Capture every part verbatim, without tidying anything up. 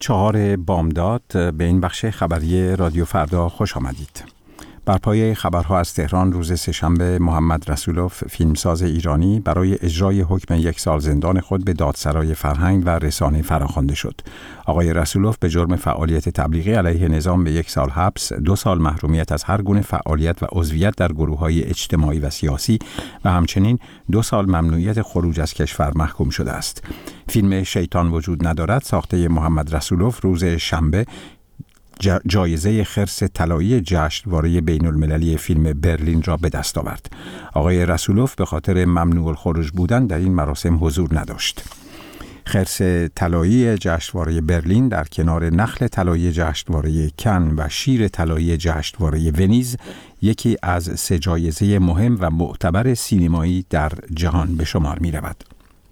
چهار بامداد به این بخش خبری رادیو فردا خوش آمدید. بر پایه خبرها از تهران روز سه‌شنبه محمد رسولوف فیلمساز ایرانی برای اجرای حکم یک سال زندان خود به دادسرای فرهنگ و رسانه فراخوانده شد. آقای رسولوف به جرم فعالیت تبلیغی علیه نظام به یک سال حبس، دو سال محرومیت از هر گونه فعالیت و عضویت در گروه‌های اجتماعی و سیاسی و همچنین دو سال ممنوعیت خروج از کشور محکوم شده است. فیلم شیطان وجود ندارد ساخته محمد رسولوف روز شنبه جایزه خرس طلایی جشنواره بین المللی فیلم برلین را به دست آورد. آقای رسولوف به خاطر ممنوع الخروج بودن در این مراسم حضور نداشت. خرس طلایی جشنواره برلین در کنار نخل طلایی جشنواره کن و شیر طلایی جشنواره ونیز یکی از سه جایزه مهم و معتبر سینمایی در جهان به شمار می رود.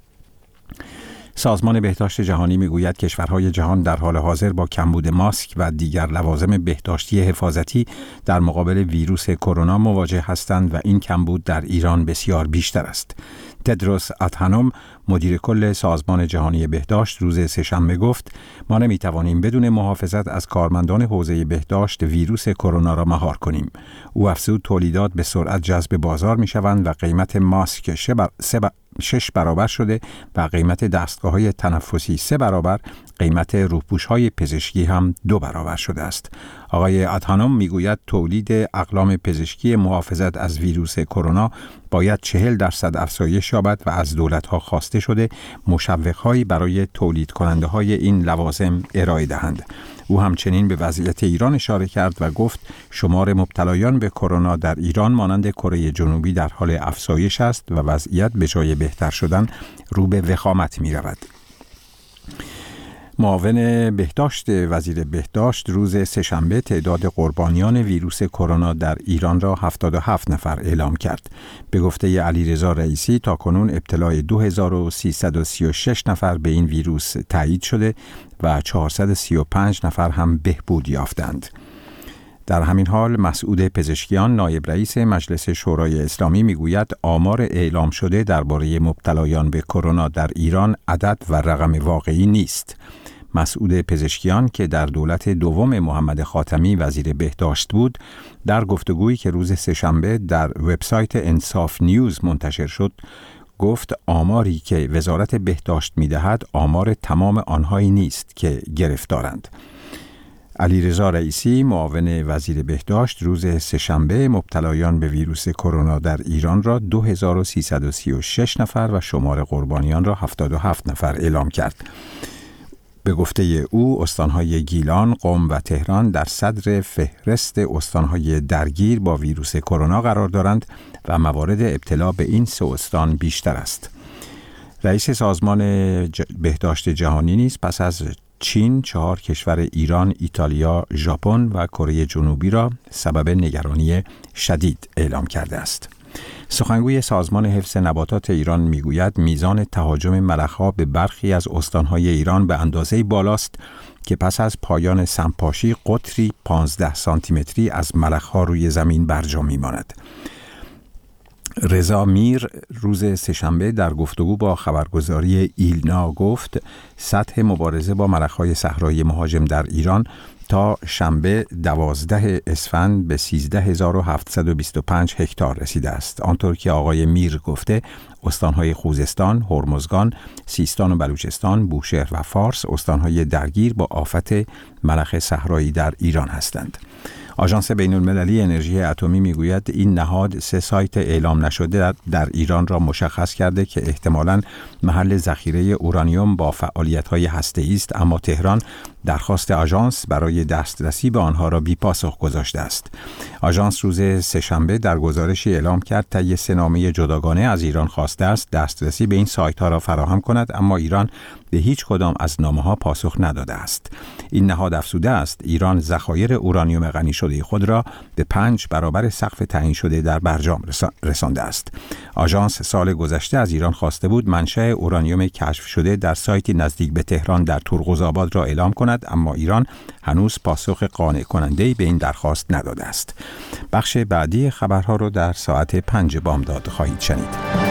سازمان بهداشت جهانی میگوید کشورهای جهان در حال حاضر با کمبود ماسک و دیگر لوازم بهداشتی حفاظتی در مقابل ویروس کرونا مواجه هستند و این کمبود در ایران بسیار بیشتر است. تدروس ادهانوم مدیر کل سازمان جهانی بهداشت روز سه‌شنبه گفت ما نمیتوانیم بدون محافظت از کارمندان حوزه بهداشت ویروس کرونا را مهار کنیم. او افزود تولیدات به سرعت جذب بازار میشوند و قیمت ماسک شش برابر شده و قیمت دستگاه‌های تنفسی سه برابر، قیمت روپوش‌های پزشکی هم دو برابر شده است. آقای ادهانوم میگوید تولید اقلام پزشکی محافظت از ویروس کرونا باید چهل درصد افزایش یابد و از دولت‌ها خواسته شده مشوق‌هایی برای تولید کننده‌های این لوازم ارائه دهند. او همچنین به وضعیت ایران اشاره کرد و گفت شمار مبتلایان به کرونا در ایران مانند کره جنوبی در حال افزایش است و وضعیت به جای بهتر شدن رو به وخامت می رود. معاون بهداشت وزیر بهداشت روز سه‌شنبه تعداد قربانیان ویروس کرونا در ایران را هفتاد و هفت نفر اعلام کرد. به گفته علیرضا رئیسی تاکنون ابتلای دو هزار و سیصد و سی و شش نفر به این ویروس تایید شده و چهارصد و سی و پنج نفر هم بهبود یافتند. در همین حال مسعود پزشکیان نایب رئیس مجلس شورای اسلامی میگوید آمار اعلام شده درباره مبتلایان به کرونا در ایران عدد و رقم واقعی نیست. مسعود پزشکیان که در دولت دوم محمد خاتمی وزیر بهداشت بود، در گفتگویی که روز سه‌شنبه در وبسایت انصاف نیوز منتشر شد، گفت آماری که وزارت بهداشت می‌دهد آمار تمام آنهایی نیست که گرفتارند. علیرضا رئیسی معاون وزیر بهداشت روز سه‌شنبه مبتلایان به ویروس کرونا در ایران را دو هزار و سیصد و سی و شش نفر و شمار قربانیان را هفتاد و هفت نفر اعلام کرد. به گفته او استانهای گیلان، قم و تهران در صدر فهرست استانهای درگیر با ویروس کرونا قرار دارند و موارد ابتلا به این سه استان بیشتر است. رئیس سازمان بهداشت جهانی نیز پس از چین چهار کشور ایران، ایتالیا، ژاپن و کره جنوبی را سبب نگرانی شدید اعلام کرده است. سخنگوی سازمان حفظ نباتات ایران میگوید میزان تهاجم ملخ‌ها به برخی از استانهای ایران به اندازه بالاست که پس از پایان سمپاشی قطری پانزده سانتی متری از ملخ‌ها روی زمین برجا میماند. رضا میر روز سه‌شنبه در گفتگو با خبرگزاری ایلنا گفت سطح مبارزه با ملخ‌های صحرایی مهاجم در ایران تا شنبه دوازده اسفند به سیزده هزار و هفتصد و بیست و پنج هکتار رسیده است. آنطور که آقای میر گفته استانهای خوزستان، هرمزگان، سیستان و بلوچستان، بوشهر و فارس استانهای درگیر با آفت ملخ صحرایی در ایران هستند. آژانس بین المللی انرژی اتمی میگوید این نهاد سه سایت اعلام نشده در ایران را مشخص کرده که احتمالاً محل ذخیره اورانیوم با فعالیت‌های هسته‌ای است، اما تهران درخواست آژانس برای دسترسی به آنها را بی‌پاسخ گذاشته است. آژانس روز سه‌شنبه در گزارشی اعلام کرد طی سه نامه جداگانه از ایران خواسته است دسترسی به این سایت‌ها را فراهم کند، اما ایران به هیچ کدام از نامه‌ها پاسخ نداده است. این نهاد افزوده است ایران ذخایر اورانیوم غنی شده خود را به پنج برابر سقف تعیین شده در برجام رسانده است. آژانس سال گذشته از ایران خواسته بود منشأ اورانیوم کشف شده در سایتی نزدیک به تهران در تورغوزآباد را اعلام کند، اما ایران هنوز پاسخ قانع کننده‌ای به این درخواست نداده است. بخش بعدی خبرها را در ساعت پنج بامداد خواهید شنید.